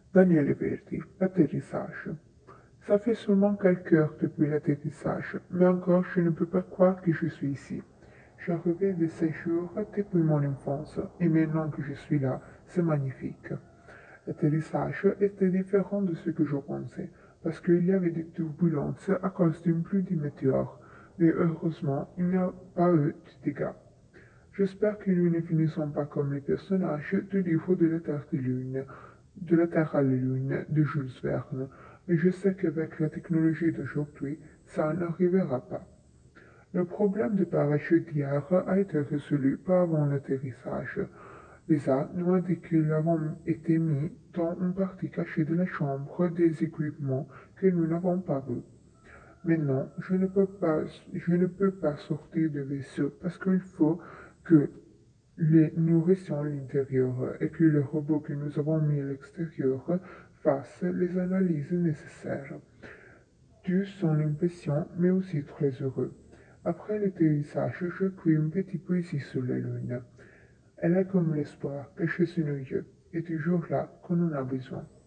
Daniele Verdi, l'atterrissage. Ça fait seulement quelques heures depuis l'atterrissage, mais encore je ne peux pas croire que je suis ici. J'ai rêvé de ces jours depuis mon enfance, et maintenant que je suis là, c'est magnifique. L'atterrissage était différent de ce que je pensais, parce qu'il y avait des turbulences à cause d'une pluie de météores, mais heureusement, il n'y a pas eu de dégâts. J'espère que nous ne finissons pas comme les personnages du livre de la Terre à la Lune de Jules Verne, mais je sais qu'avec la technologie d'aujourd'hui, ça n'arrivera pas. Le problème de parachute d'hier a été résolu pas avant l'atterrissage. Lisa nous a dit qu'ils avaient été mis dans une partie cachée de la chambre des équipements que nous n'avons pas vus. Maintenant, je ne peux pas sortir du vaisseau parce qu'il faut que nous restions à l'intérieur et que le robot que nous avons mis à l'extérieur fasse les analyses nécessaires. Tous sont impatients mais aussi très heureux. Après l'atterrissage, je pris une petite poésie sur la lune. Elle est comme l'espoir caché sous nos yeux et toujours là quand on a besoin.